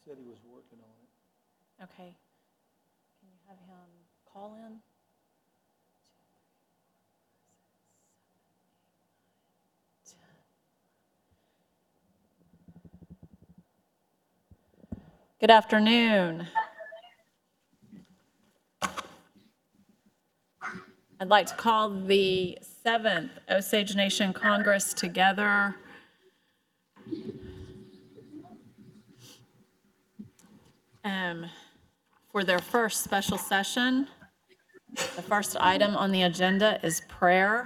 said he was working on it. Okay. Can you have him call in? Good afternoon. I'd like to call the 7th Osage Nation Congress together. For their first special session. The first item on the agenda is prayer.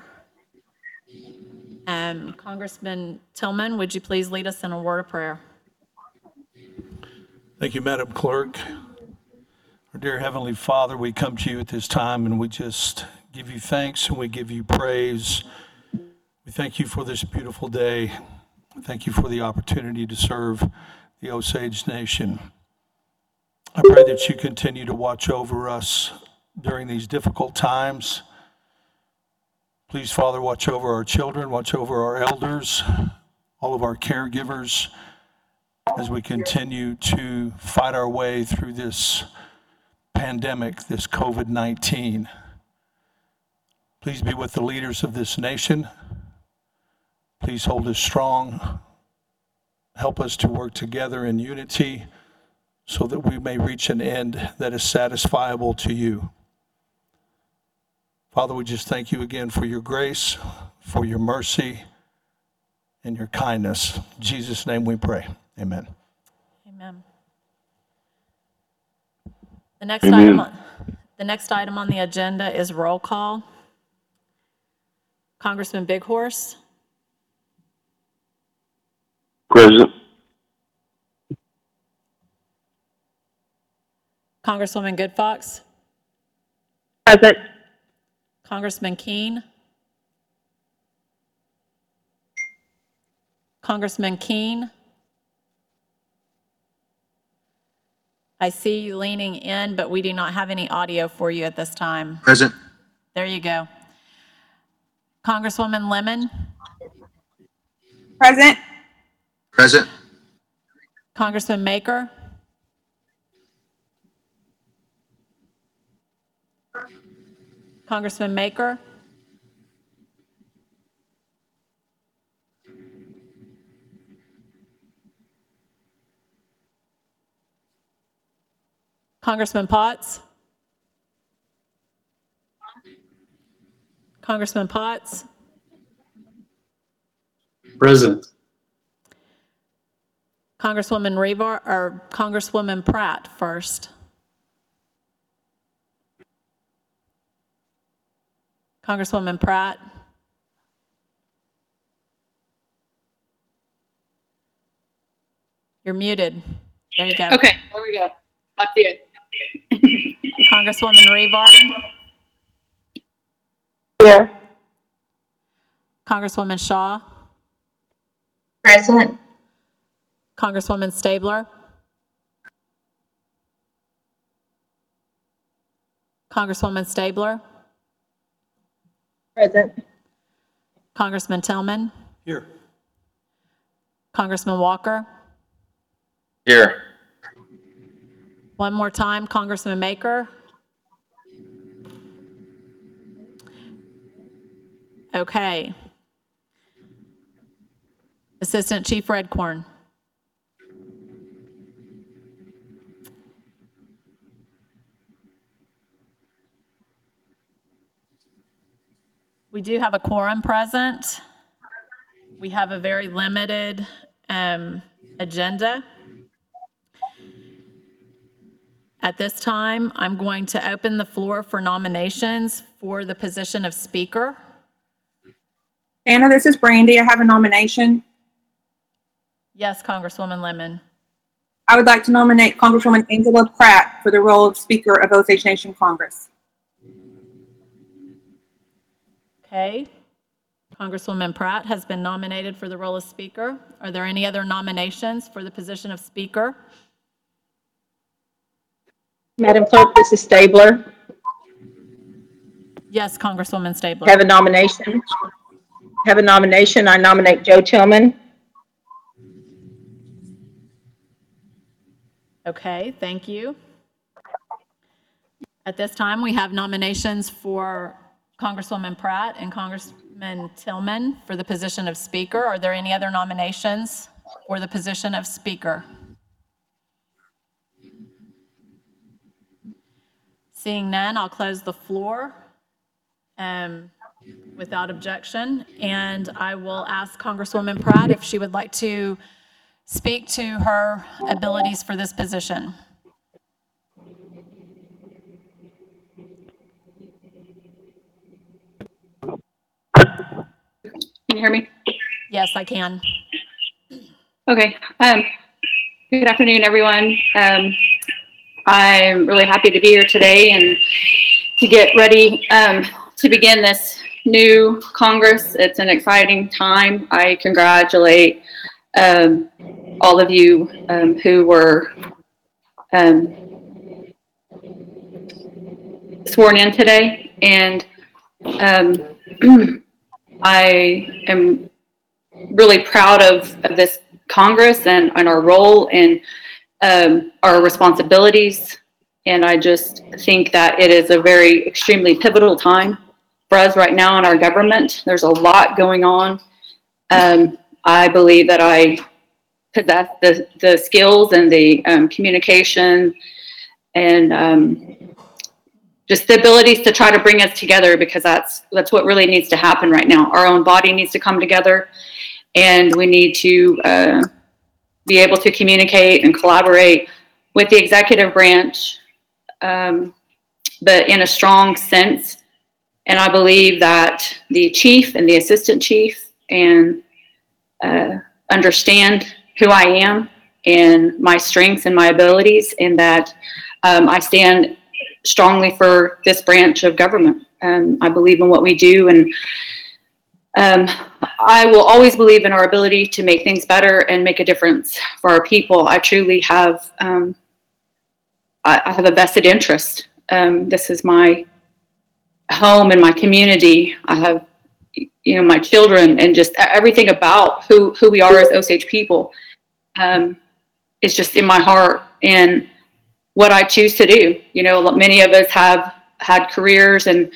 Congressman Tillman, would you please lead us in a word of prayer? Thank you, Madam Clerk. Our dear Heavenly Father, we come to you at this time and we just give you thanks and we give you praise. We thank you for this beautiful day. Thank you for the opportunity to serve the Osage Nation. I pray that you continue to watch over us during these difficult times. Please, Father, watch over our children, watch over our elders, all of our caregivers, as we continue to fight our way through this pandemic, this COVID-19. Please be with the leaders of this nation. Please hold us strong. Help us to work together in unity so that we may reach an end that is satisfiable to you. Father, we just thank you again for your grace, for your mercy, and your kindness. In Jesus' name we pray. Amen. Amen. The next item on the agenda is roll call. Congressman Big Horse. Present. Congresswoman Goodfox. Present. Congressman Keene. Congressman Keene. I see you leaning in, but we do not have any audio for you at this time. Present. There you go. Congresswoman Lemon. Present. Present. Congressman Maker. Congressman Maker. Congressman Potts. Congressman Potts. Present. Congresswoman Rebar, or Congresswoman Pratt first. Congresswoman Pratt. You're muted. There you go. Okay, there we go. I see it. Congresswoman Rebar. Here. Congresswoman Shaw. Present. Congresswoman Stabler. Congresswoman Stabler. Present. Congressman Tillman. Here. Congressman Walker. Here. One more time, Congressman Maker. Okay. Assistant Chief Redcorn. We do have a quorum present. We have a very limited agenda. At this time, I'm going to open the floor for nominations for the position of Speaker. Anna, this is Brandy. I have a nomination. Yes, Congresswoman Lemon. I would like to nominate Congresswoman Angela Pratt for the role of Speaker of Osage Nation Congress. Okay. Congresswoman Pratt has been nominated for the role of Speaker. Are there any other nominations for the position of Speaker? Madam Clerk, this is Stabler. Yes, Congresswoman Stabler. Have a nomination. I nominate Joe Tillman. Okay, thank you. At this time, we have nominations for Congresswoman Pratt and Congressman Tillman for the position of Speaker. Are there any other nominations for the position of Speaker? Seeing none, I'll close the floor without objection, and I will ask Congresswoman Pratt if she would like to speak to her abilities for this position. Can you hear me? Yes, I can. Okay. Good afternoon, everyone. I'm really happy to be here today and to get ready to begin this new Congress. It's an exciting time. I congratulate all of you who were sworn in today, and I am really proud of this Congress and our role and our responsibilities. And I just think that it is a very extremely pivotal time for us right now in our government. There's a lot going on. I believe that I possess the skills and the communication and just the abilities to try to bring us together, because that's what really needs to happen right now. Our own body needs to come together, and we need to be able to communicate and collaborate with the executive branch, but in a strong sense. And I believe that the chief and the assistant chief and understand who I am and my strengths and my abilities, and that I stand strongly for this branch of government. I believe in what we do, and I will always believe in our ability to make things better and make a difference for our people. I truly have, I have a vested interest. This is my home and my community. I have, my children, and just everything about who we are as Osage people is just in my heart and what I choose to do. Many of us have had careers and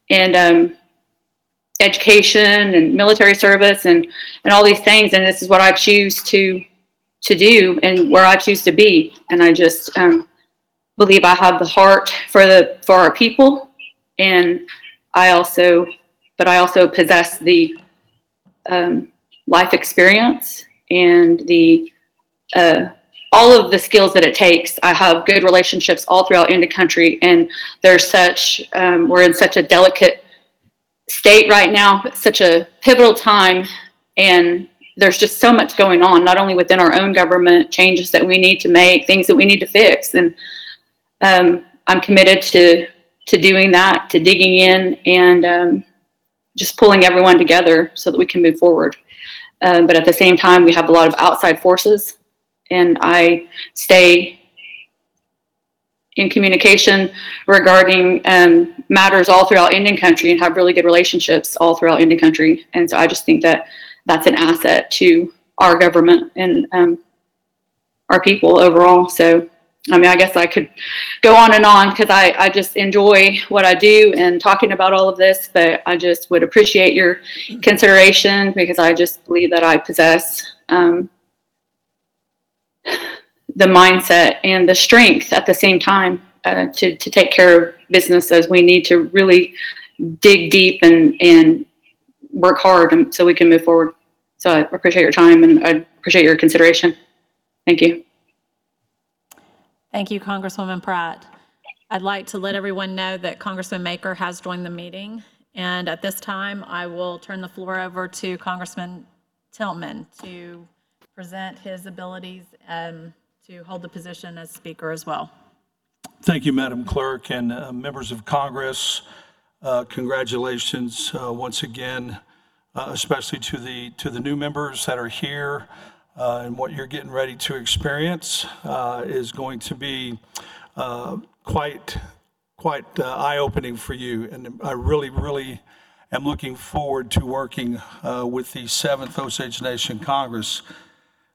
education and military service and all these things, and this is what I choose to do and where I choose to be. And I just believe I have the heart for our people, and I also possess the life experience and the all of the skills that it takes. I have good relationships all throughout Indian country, and there's we're in such a delicate state right now, such a pivotal time, and there's just so much going on, not only within our own government, changes that we need to make, things that we need to fix. And I'm committed to doing that, to digging in and just pulling everyone together so that we can move forward. But at the same time, we have a lot of outside forces, and I stay in communication regarding matters all throughout Indian country and have really good relationships all throughout Indian country. And so I just think that that's an asset to our government and our people overall. So, I guess I could go on and on, because I just enjoy what I do and talking about all of this, but I just would appreciate your consideration, because I just believe that I possess the mindset and the strength at the same time to take care of business, as we need to really dig deep and work hard so we can move forward. So I appreciate your time, and I appreciate your consideration. Thank you. Thank you, Congresswoman Pratt. I'd like to let everyone know that Congressman Maker has joined the meeting. And at this time, I will turn the floor over to Congressman Tillman to present his abilities to hold the position as Speaker as well. Thank you, Madam Clerk, and members of Congress. Congratulations once again, especially to the new members that are here. And what you're getting ready to experience is going to be quite eye-opening for you. And I really am looking forward to working with the 7th Osage Nation Congress.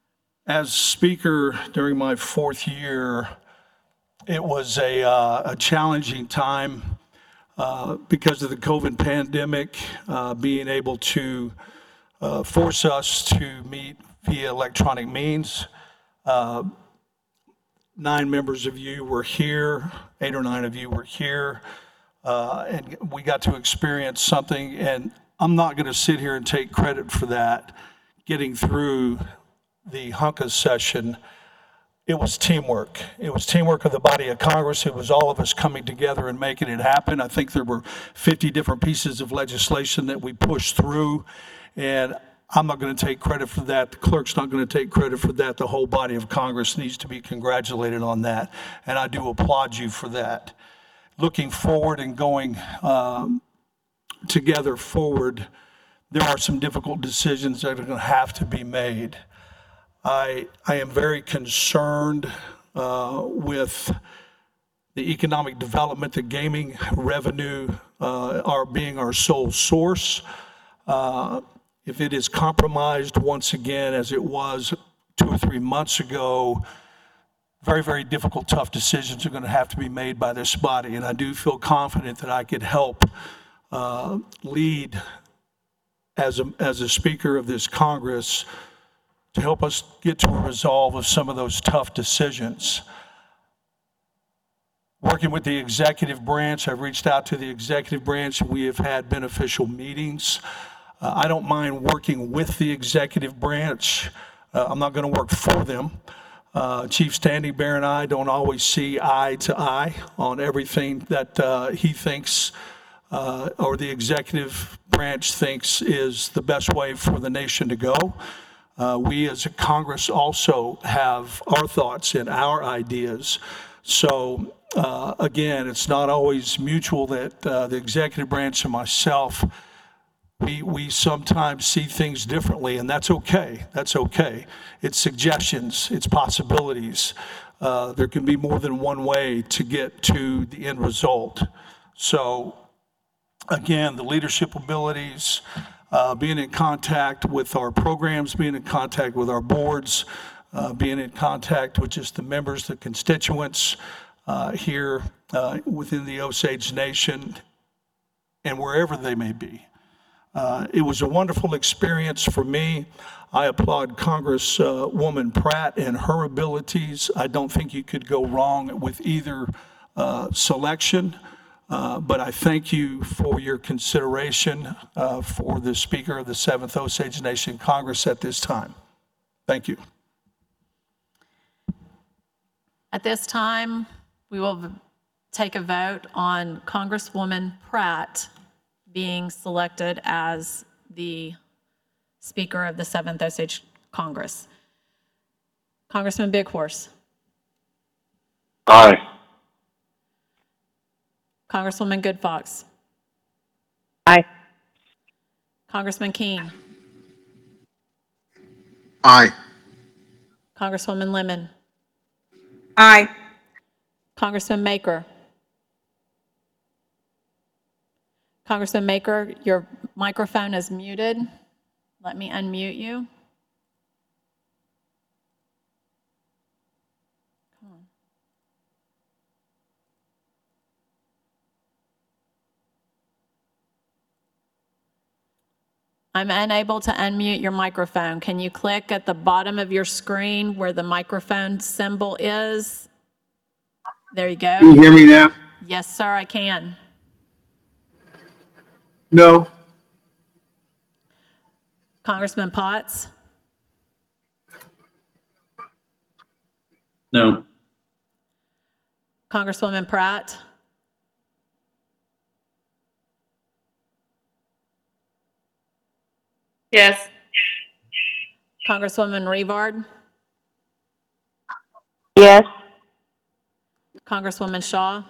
As Speaker during my 4th year, it was a challenging time because of the COVID pandemic, being able to force us to meet via electronic means. 9 members of you were here, 8 or 9 of you were here, and we got to experience something, and I'm not going to sit here and take credit for that, getting through the HUNCA session. It was teamwork. It was teamwork of the body of Congress. It was all of us coming together and making it happen. I think there were 50 different pieces of legislation that we pushed through, and I'm not going to take credit for that. The clerk's not going to take credit for that. The whole body of Congress needs to be congratulated on that, and I do applaud you for that. Looking forward and going together forward, there are some difficult decisions that are going to have to be made. I am very concerned with the economic development, the gaming revenue are being our sole source. If it is compromised once again, as it was 2 or 3 months ago, very, very difficult, tough decisions are going to have to be made by this body. And I do feel confident that I could help lead as a Speaker of this Congress to help us get to a resolve of some of those tough decisions. Working with the executive branch, I've reached out to the executive branch, and we have had beneficial meetings. I don't mind working with the executive branch. I'm not going to work for them. Chief Standing Bear and I don't always see eye to eye on everything that he thinks or the executive branch thinks is the best way for the nation to go. We as a Congress also have our thoughts and our ideas. So again, it's not always mutual that the executive branch and myself, we sometimes see things differently, and that's okay. That's okay. It's suggestions, it's possibilities. There can be more than one way to get to the end result. So again, the leadership abilities, being in contact with our programs, being in contact with our boards, being in contact with just the members, the constituents here within the Osage Nation and wherever they may be. It was a wonderful experience for me. I applaud Congresswoman Pratt and her abilities. I don't think you could go wrong with either selection. But I thank you for your consideration for the Speaker of the 7th Osage Nation Congress at this time. Thank you. At this time, we will take a vote on Congresswoman Pratt being selected as the Speaker of the 7th Osage Congress. Congressman Bighorse. Aye. Congresswoman Goodfox. Aye. Congressman Keene. Aye. Congresswoman Lemon. Aye. Congressman Maker. Congressman Maker, your microphone is muted. Let me unmute you. Come on. I'm unable to unmute your microphone. Can you click at the bottom of your screen where the microphone symbol is? There you go. Can you hear me now? Yes, sir, I can. No. Congressman Potts? No. Congresswoman Pratt? Yes. Congresswoman Revard? Yes. Congresswoman Shaw?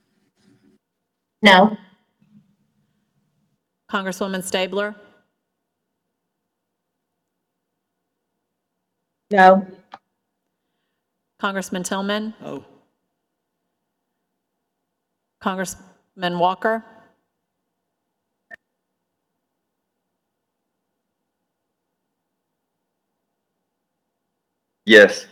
No. Congresswoman Stabler? No. Congressman Tillman? Oh. Congressman Walker? Yes.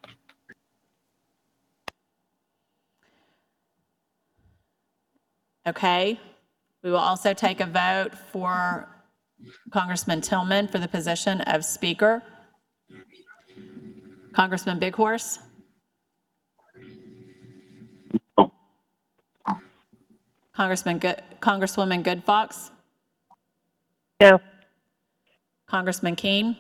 Okay. We will also take a vote for Congressman Tillman for the position of Speaker. Congressman Bighorse? Congresswoman Goodfox? No. Congressman Keene?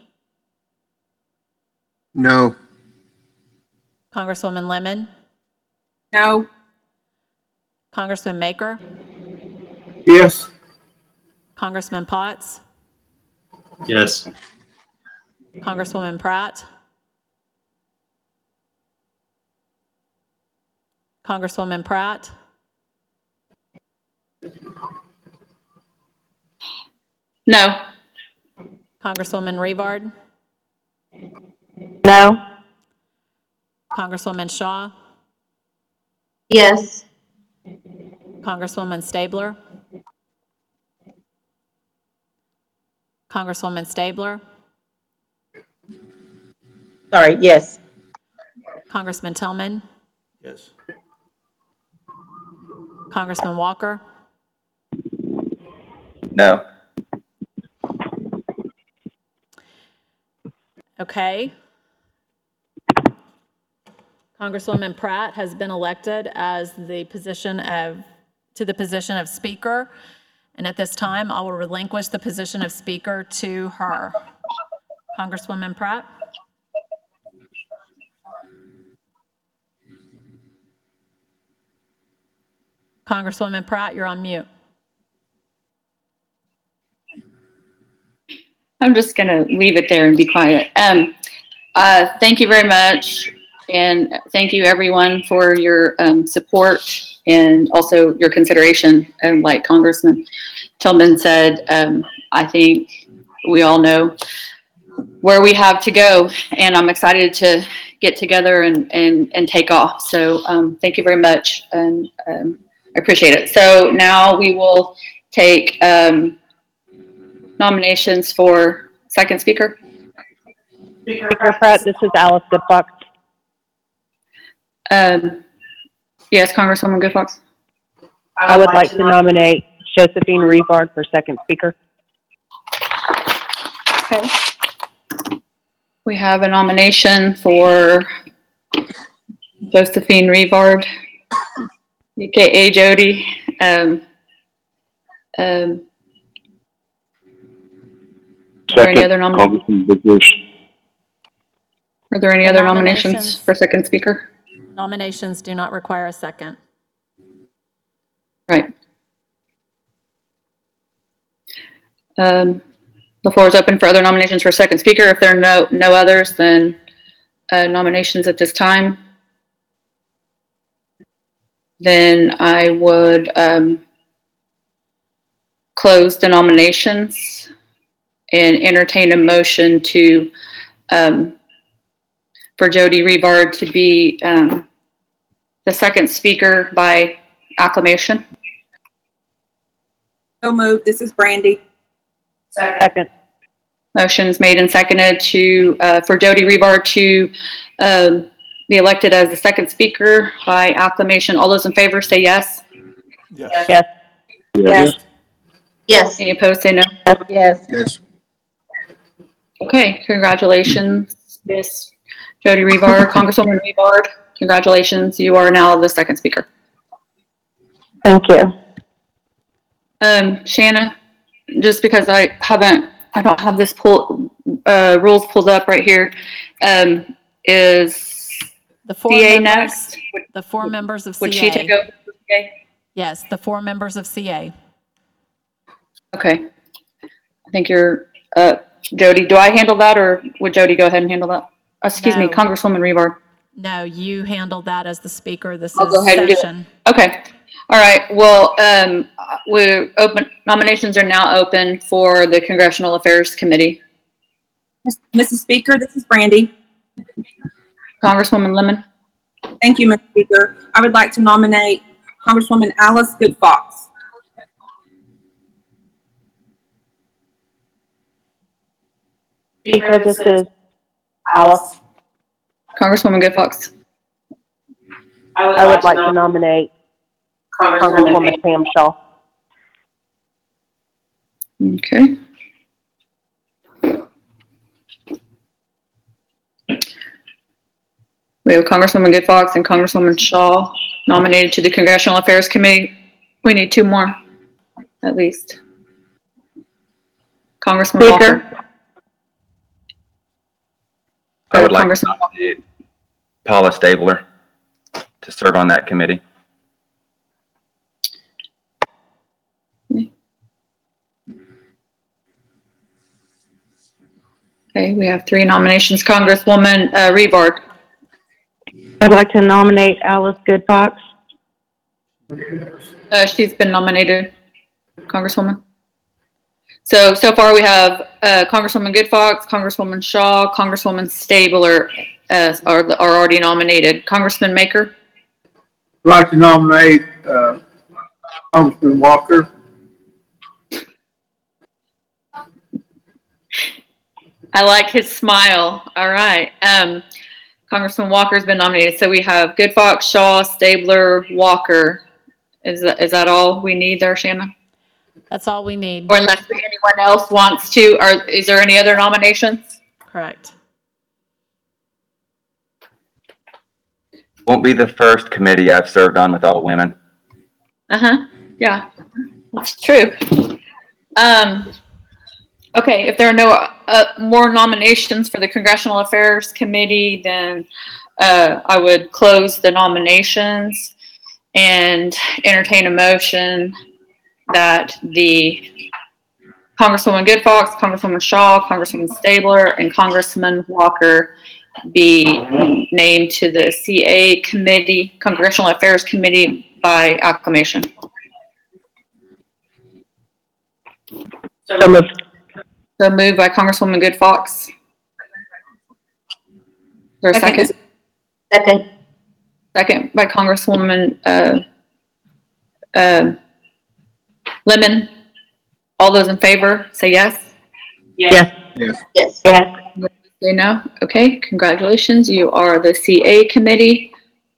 No. Congresswoman Lemon? No. Congressman Maker? Yes. Congressman Potts? Yes. Congresswoman Pratt? Congresswoman Pratt? No. Congresswoman Revard? No. Congresswoman Shaw? Yes. Congresswoman Stabler? Congresswoman Stabler? Sorry, yes. Congressman Tillman? Yes. Congressman Walker? No. Okay. Congresswoman Pratt has been elected as to the position of Speaker. And at this time, I will relinquish the position of Speaker to her. Congresswoman Pratt? Congresswoman Pratt, you're on mute. I'm just going to leave it there and be quiet. Thank you very much. And thank you everyone for your support and also your consideration. And like Congressman Tillman said, I think we all know where we have to go, and I'm excited to get together and take off. So thank you very much, and I appreciate it. So now we will take nominations for second speaker. Speaker Pratt, this is Alice Goodfox. Yes, Congresswoman Goodfox. I would like to nominate Josephine Revard for second speaker. Okay. We have a nomination for Josephine Revard, aka Jody. Are there any other nominations? Are there any other nominations for second speaker? Nominations do not require a second. Right. The floor is open for other nominations for second speaker. If there are no others, then nominations at this time. Then I would close the nominations and entertain a motion to for Jody Revard to be the second speaker by acclamation. So moved. This is Brandy. Second. Motion's made and seconded to for Jody Revard to be elected as the second speaker by acclamation. All those in favor say yes. Yes. Yes. Yes. Yes. Any opposed say no. Yes. Yes. Okay, congratulations, Miss Jody Revard. Congresswoman Revard, congratulations. You are now the second speaker. Thank you. Shanna, just because I don't have this rules pulled up right here. Is The four CA members, next? the four members of Would she CA. take over for CA? Yes, the four members of CA. Okay. I think you're, Jody, do I handle that or would Jody go ahead and handle that? Excuse me, No. Congresswoman Revard. No, you handled that as the speaker. This I'll go is ahead and do it. session. Okay. All right. Well, nominations are now open for the Congressional Affairs Committee. Mrs. Speaker, this is Brandy. Congresswoman Lemon. Thank you, Mr. Speaker. I would like to nominate Congresswoman Alice Goodfox. Speaker, this is Alice. Congresswoman Good Fox. I would like to nominate Congresswoman Pam Shaw. Okay. We have Congresswoman Good Fox and Congresswoman Shaw nominated to the Congressional Affairs Committee. We need 2 more, at least. Congressman Walker. I would like to Congressman. nominate Paula Stabler to serve on that committee. Okay, we have 3 nominations. Congresswoman Revard. I'd like to nominate Alice Good Fox. She's been nominated, Congresswoman. So far we have Congresswoman Good Fox, Congresswoman Shaw, Congresswoman Stabler are already nominated. Congressman Maker. I'd like to nominate Congressman Walker. I like his smile. All right. Congressman Walker's been nominated. So we have Good Fox, Shaw, Stabler, Walker. Is that all we need there, Shannon? That's all we need. Or unless anyone else wants to, or is there any other nominations? Correct. Won't be the first committee I've served on with all women. Yeah, that's true. Okay, if there are no more nominations for the Congressional Affairs Committee, then I would close the nominations and entertain a motion that the Congresswoman Good Fox, Congresswoman Shaw, Congresswoman Stabler, and Congressman Walker be named to the CA Committee, Congressional Affairs Committee by acclamation. So moved. So moved by Congresswoman Good Fox. Is there a second? Second. Second by Congresswoman Lemon. All those in favor, say yes. Yes. Yes. Yes. Say no. Okay, congratulations. You are the CA Committee.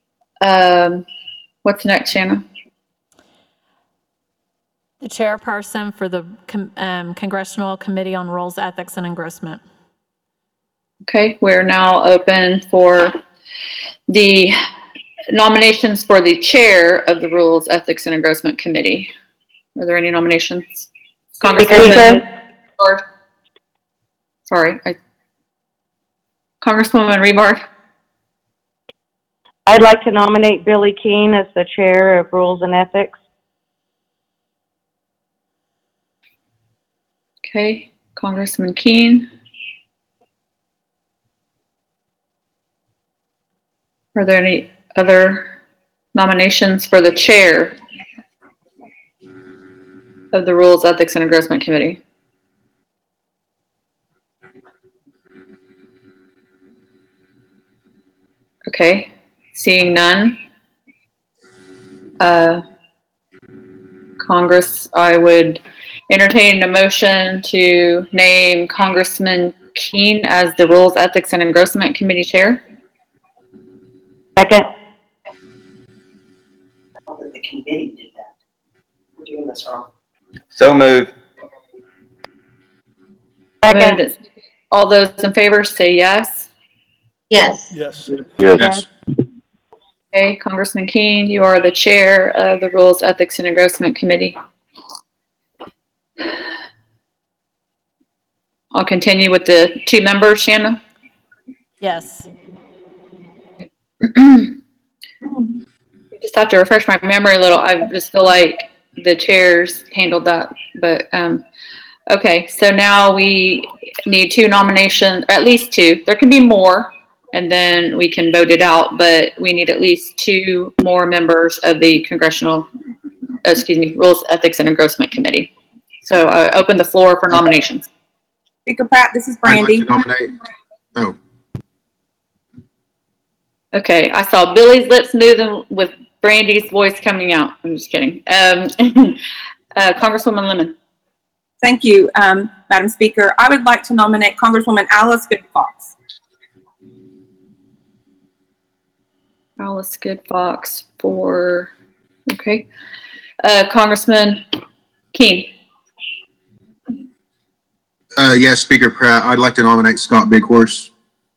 What's next, Shannon? The chairperson for the Congressional Committee on Rules, Ethics, and Engrossment. Okay, we're now open for the nominations for the chair of the Rules, Ethics, and Engrossment Committee. Are there any nominations? Congresswoman Rebar. Sorry. Congresswoman Rebar. I'd like to nominate Billy Keene as the chair of Rules and Ethics. Okay, Congressman Keene. Are there any other nominations for the chair of the Rules, Ethics, and Engrossment Committee? Okay, seeing none. Congress, I would entertain a motion to name Congressman Keene as the Rules, Ethics, and Engrossment Committee Chair. Second. The committee did that. We're doing this wrong. So moved. Second. All those in favor say yes. Yes. Yes. Yes. Okay, Congressman Keene, you are the chair of the Rules, Ethics, and Engrossment Committee. I'll continue with the 2 members, Shannon. Yes. Just have to refresh my memory a little. I just feel like the chairs handled that, but okay. So now we need 2 nominations, at least 2. There can be more, and then we can vote it out. But we need at least 2 more members of the Rules, Ethics, and Engrossment Committee. So I open the floor for nominations. Speaker Pratt, this is I'd like Brandy. to nominate. Oh, Okay, I saw Billy's lips moving with Brandy's voice coming out. I'm just kidding. Congresswoman Lemon. Thank you, Madam Speaker. I would like to nominate Congresswoman Alice Good Fox. Alice Good Fox for, okay. Congressman Keen. Yes, Speaker Pratt, I'd like to nominate Scott Bighorse.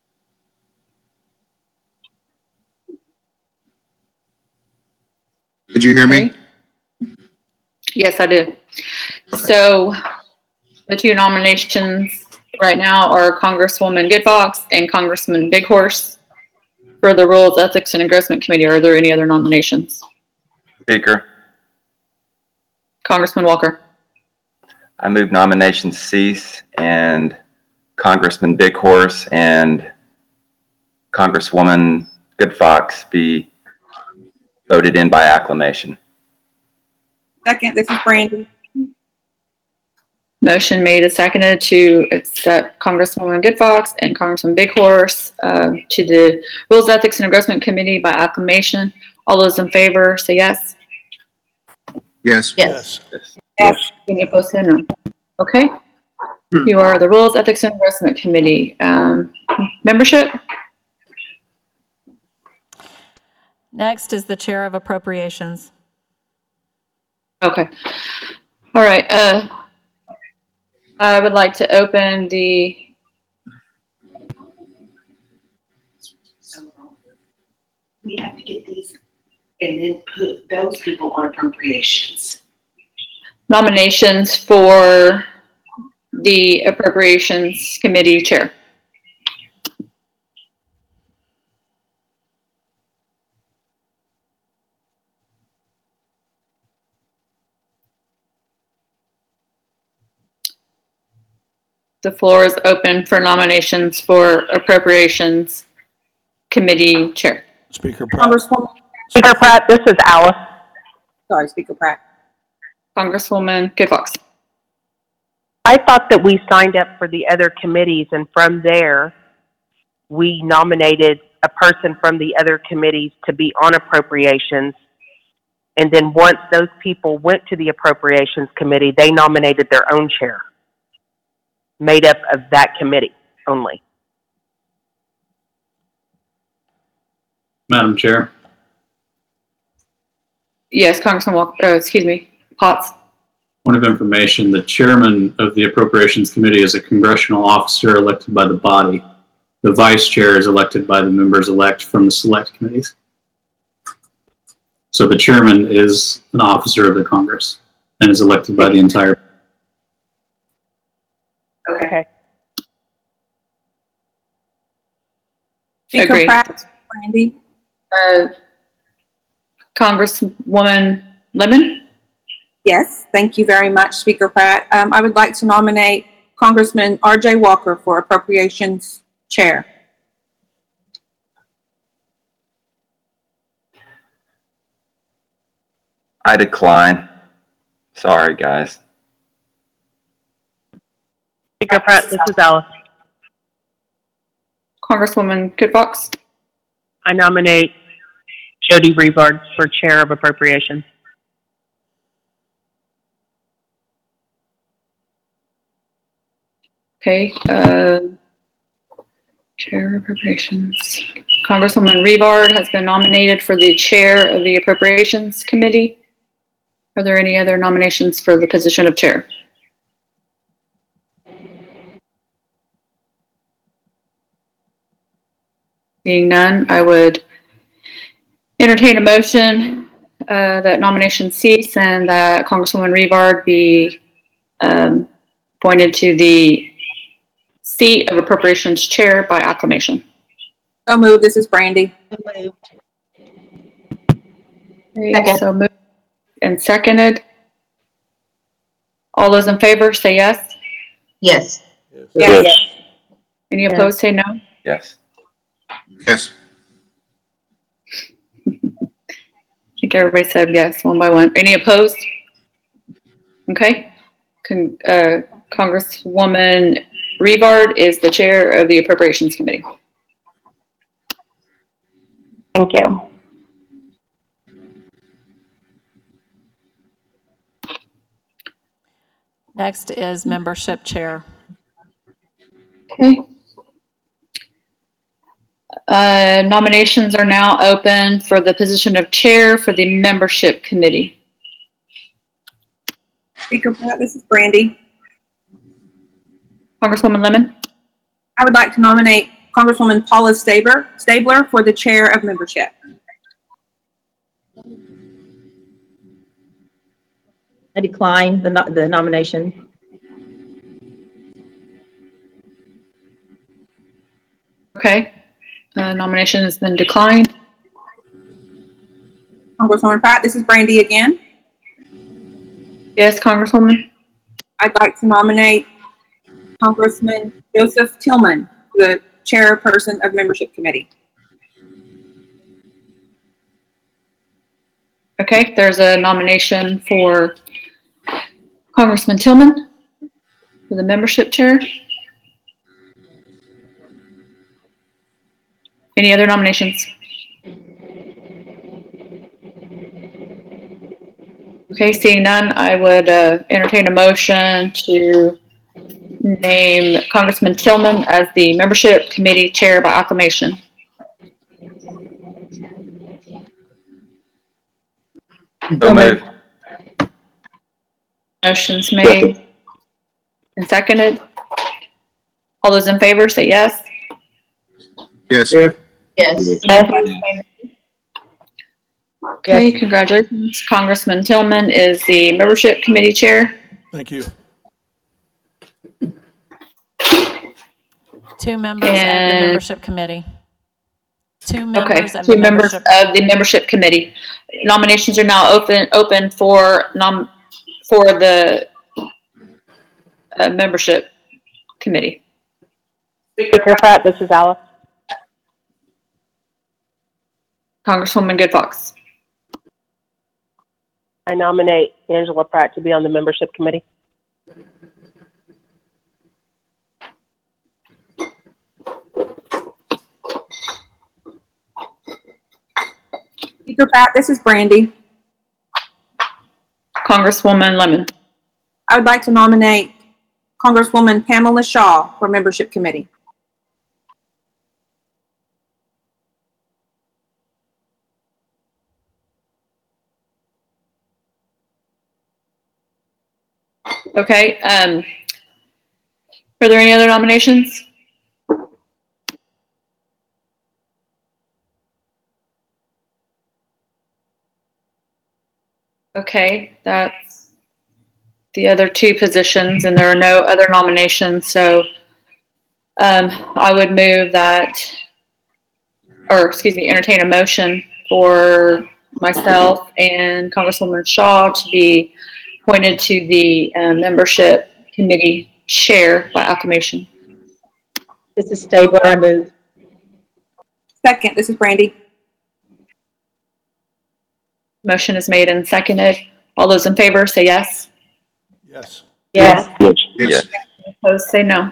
Did you hear me? Okay. Yes, I did. So the two nominations right now are Congresswoman Good Fox and Congressman Bighorse for the Rules, Ethics, and Engrossment Committee. Are there any other nominations? Speaker, Congressman Walker. I move nominations cease and Congressman Bighorse and Congresswoman Good Fox be voted in by acclamation. Second, this is Brandy. Motion made and seconded to accept Congresswoman Good Fox and Congressman Bighorse to the Rules, Ethics, and Engrossment Committee by acclamation. All those in favor say yes. Yes. Yes. Yes. Any opposed say no. Okay. You are the Rules, Ethics, and Engrossment Committee. Membership? Next is the Chair of Appropriations. Okay. All right. I would like to open the We have to get these and then put those people on appropriations. nominations for the Appropriations Committee Chair. The floor is open for nominations for Appropriations Committee Chair. Speaker Pratt. Congresswoman, Speaker Pratt, this is Alice. sorry, Speaker Pratt. Congresswoman Good Fox. I thought that we signed up for the other committees, and from there, we nominated a person from the other committees to be on appropriations. And then once those people went to the Appropriations Committee, they nominated their own chair, made up of that committee only. Madam Chair, Yes, Congressman Walker, Potts. point of information, the chairman of the Appropriations Committee is a congressional officer elected by the body. The vice chair is elected by the members-elect from the select committees. So the chairman is an officer of the Congress and is elected by the entire. Okay. Speaker Agreed. Pratt, Brandy. Congresswoman Lemon. Yes, thank you very much, Speaker Pratt. I would like to nominate Congressman R.J. Walker for Appropriations Chair. I decline. Sorry, guys. Speaker Pratt, this is Alice. Congresswoman Good Fox. I nominate Jody Revard for Chair of Appropriations. Okay, Chair of Appropriations. Congresswoman Revard has been nominated for the Chair of the Appropriations Committee. Are there any other nominations for the position of Chair? Being none, I would entertain a motion that nominations cease and that Congresswoman Revard be appointed to the seat of Appropriations Chair by acclamation. So moved. This is Brandy. Okay, so moved and seconded. All those in favor say yes. Yes. Yes. Any opposed say no. Yes. Yes. I think everybody said yes, one by one. Any opposed? Okay. Congresswoman Revard is the chair of the Appropriations Committee. Thank you. Next is Membership Chair. Okay. Nominations are now open for the position of chair for the membership committee. Speaker Pratt, this is Brandy. Congresswoman Lemon? I would like to nominate Congresswoman Paula Stabler for the chair of membership. I decline the nomination. Okay. Nomination has been declined. Congresswoman Pratt, this is Brandy again. Yes, Congresswoman? I'd like to nominate Congressman Joseph Tillman, the chairperson of membership committee. Okay, there's a nomination for Congressman Tillman for the membership chair. Any other nominations? Okay, seeing none, I would entertain a motion to name Congressman Tillman as the membership committee chair by acclamation. So moved. Motion's made and seconded. All those in favor say yes. Yes. Yes. Okay, congratulations. Congressman Tillman is the membership committee chair. Thank you. 2 members of the And- membership committee. 2 Okay, members of 2 the members membership. of the membership committee. Nominations are now open for the membership committee. Speaker Pratt, this is Alice. Congresswoman Good Fox. I nominate Angela Pratt to be on the membership committee. Speaker Pratt, this is Brandy. Congresswoman Lemon. I would like to nominate Congresswoman Pamela Shaw for membership committee. Okay, are there any other nominations? Okay, that's the other 2 positions, and there are no other nominations, so I would move that, or excuse me, entertain a motion for myself and Congresswoman Shaw to be appointed to the membership committee chair by acclamation. This is Stabler. I move. Second, this is Brandy. Motion is made and seconded. All those in favor say yes. Yes. Yes. Yes. Opposed say no.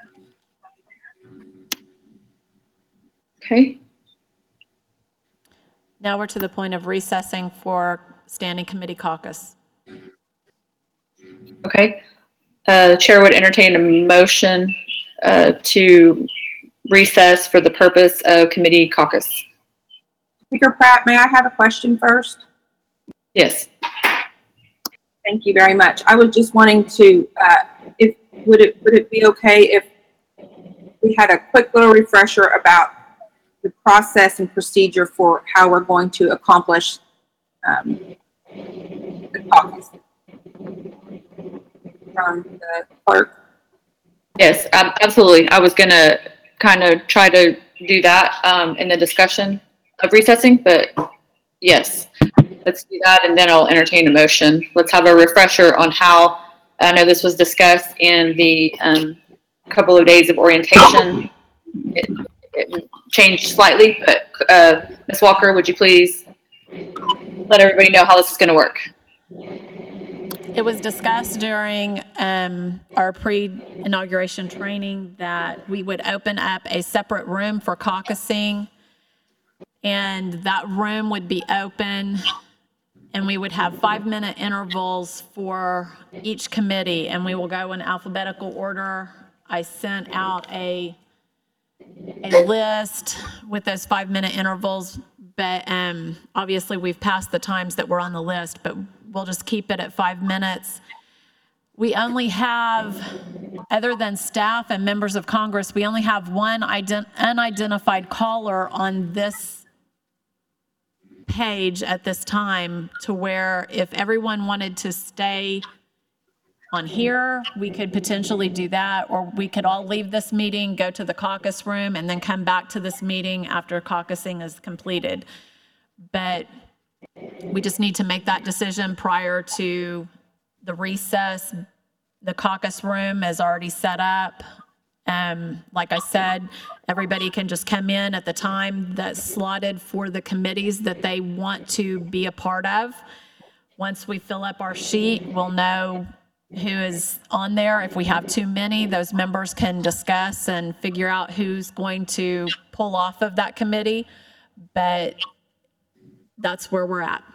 Okay, Now we're to the point of recessing for standing committee caucus. okay. The chair would entertain a motion to recess for the purpose of committee caucus. Speaker Pratt, may I have a question first? Yes. Thank you very much. I was just wanting to, would it be okay if we had a quick little refresher about the process and procedure for how we're going to accomplish the caucus from the clerk? Yes, absolutely. I was gonna kind of try to do that in the discussion of recessing, but yes, let's do that, and then I'll entertain a motion. Let's have a refresher on how, I know this was discussed in the couple of days of orientation. It changed slightly, but Ms. Walker, would you please let everybody know how this is gonna work? It was discussed during our pre-inauguration training that we would open up a separate room for caucusing, and that room would be open, and we would have 5-minute intervals for each committee, and we will go in alphabetical order. I sent out a a list with those 5-minute intervals, but obviously we've passed the times that were on the list, but we'll just keep it at 5 minutes. We only have, other than staff and members of Congress, we only have one unidentified caller on this page at this time, to where if everyone wanted to stay on here, we could potentially do that, or we could all leave this meeting, go to the caucus room, and then come back to this meeting after caucusing is completed. But we just need to make that decision prior to the recess. The caucus room is already set up. Like I said, everybody can just come in at the time that's slotted for the committees that they want to be a part of. Once we fill up our sheet, we'll know who is on there. If we have too many, those members can discuss and figure out who's going to pull off of that committee. But that's where we're at.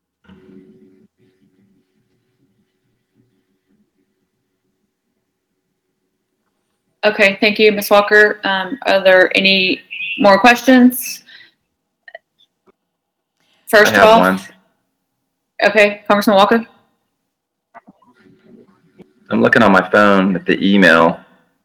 Okay, thank you, Ms. Walker. Are there any more questions? First I of have all, one. okay, Congressman Walker. I'm looking on my phone at the email.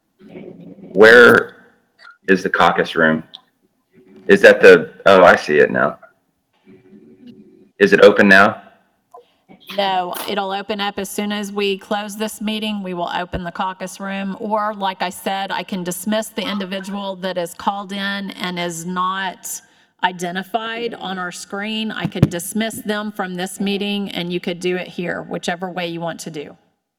Where is the caucus room? Is that oh, I see it now. Is it open now? No, it'll open up as soon as we close this meeting. We will open the caucus room, or like I said, I can dismiss the individual that is called in and is not identified on our screen. I could dismiss them from this meeting, and you could do it here, whichever way you want to do.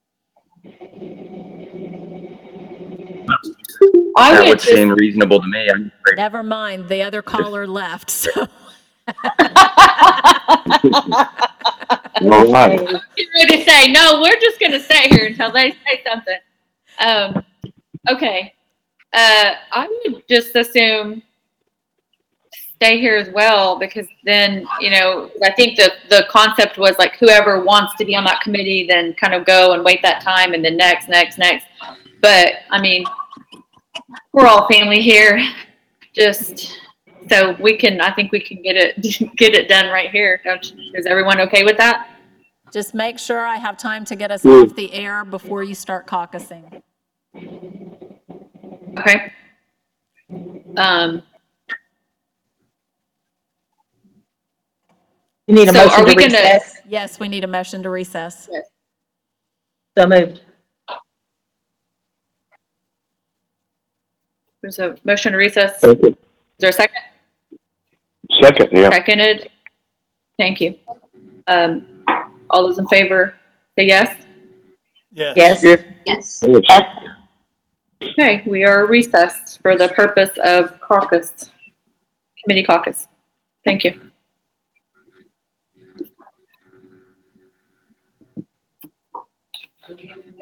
That would seem reasonable to me. I'm afraid- Never mind, the other caller left, so. All right. Get ready to say, no, we're just going to stay here until they say something. Okay. I would just assume stay here as well, because then, you know, I think the concept was like whoever wants to be on that committee, then kind of go and wait that time and then next. But I mean, we're all family here. Just so we can, I think we can get it done right here. Is everyone okay with that? Just make sure I have time to get us off the air before you start caucusing. Okay. You need a So motion are we to gonna- recess? Yes, we need a motion to recess. Yes. So moved. There's a motion to recess. Is Second. there a second? Second, yeah. Seconded. Thank you. All those in favor, say yes. Yes. Yes. Okay, we are recessed for the purpose of caucus, committee caucus. Thank you.